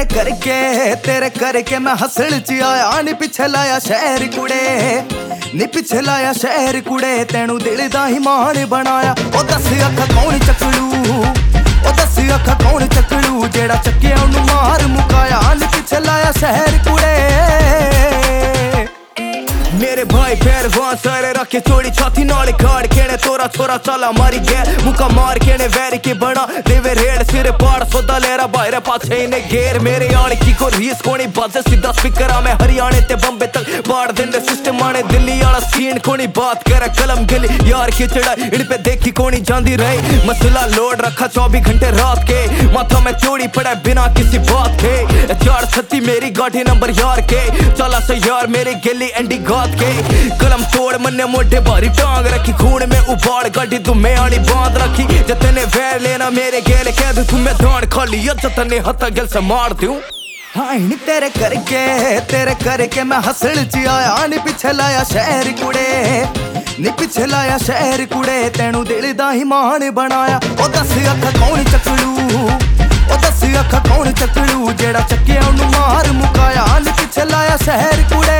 तेरे करके मैं हसण च आया नी पिछे लाया शहर कुड़े नी पिछे लाया शहर कुड़े तेनू दिल दा ही मान बनाया ओ दस अखा कौन चकलू ओ दस अखा कौन चकलू जेड़ा चक्किया उन्नू मार मुकाया नी पिछे लाया शहर कुड़े मेरे भाई पैरवान सारे रखे चोड़ी छाती नाल गाड़ के ने तोरा छोरा चाला मारी गया मुका मार के ने वैर के बना देवे रेड सिर पाड़ सोदा लेरा बाहर पाछे ने घेर मेरे आने की को रीस कोनी बाजे सीधा स्पीकर मैं हरियाणे ते बम्बे तक बाड़ देंदे सिस्टम आने दिल्ली वाला सीन कोनी बात करे कलम गली यार की चढ़ाई इन पे देखी कोनी जांदी रही मसला लोड रखा 24 घंटे रात के माथा में चोड़ी पड़ा बिना किसी बात के 436 मेरी गाड़ी नंबर यार के चला से यार मेरी गली एंडी गात के कलम तोड़ मन्ने मोटे भारी टांग रखी खून में उबाड़ गाड़ी तुम्हें आनी बांध रखी जतने वैर लेना मेरे गेल कह दू तुम्हें दान खाली जतने हथा गल से मार दूं हाँ तेरे करके मैं हसण च आया नी पिछे लाया शहर कुड़े नी पिछे लाया शहर कुड़े तेनू दिल दा ही मान बनाया ओ दस अखा कौन चकलू ओ दस अखा कौन चकलू जेड़ा चक्किया उन्नू मार मुकाया नी पिछे लाया शहर कुड़े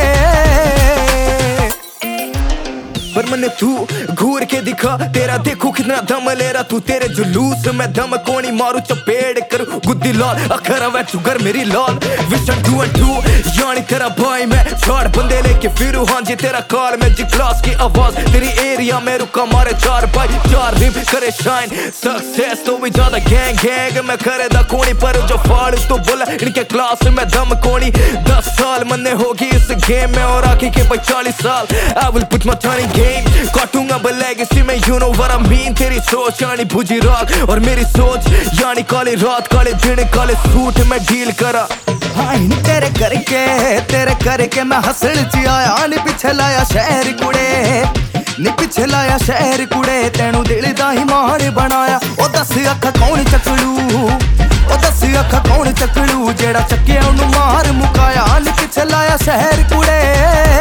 पर मने तू घूर के दिखा तेरा देखो कितना दम ले रहा तू तेरे जुलूस में दम कोनी मारू चपेड़ कर गुद्दी लाल अखरा वे चुगर मेरी लाल विशन 2 and 2 यानी तेरा भाई मैं चार बंदे लेके फिरू हाँ जी तेरा कार में जी क्लास की आवाज तेरी एरिया में रुका मारे 4 भाई 4 रिम करे शाइन सक्सेस तो भी ज्यादा गैंग गैंग में करे दा कोनी पर जो फाड़ तो बोला इनके क्लास में दम कोनी 10 साल मन्ने होगी इस गेम में और आखी के भाई 40 साल I will put my turning काटूंगा लेगेसी में you know what I mean तेरी सोच यानी भुजी रात और मेरी सोच यानी काली रात काले दिन काले सूट में डील करा हाँ तेरे करके मैं हसण च आया नी पिछे लाया शहर कुड़े नी पिछे लाया शहर कुड़े तेनू दिल दा ही मान बनाया ओ दस अखा कौन चकलू ओ दस अखा कौन चकलू जेड़ा चक्किया उन्नू मार मुकाया नी पिछे लाया शहर कुड़े।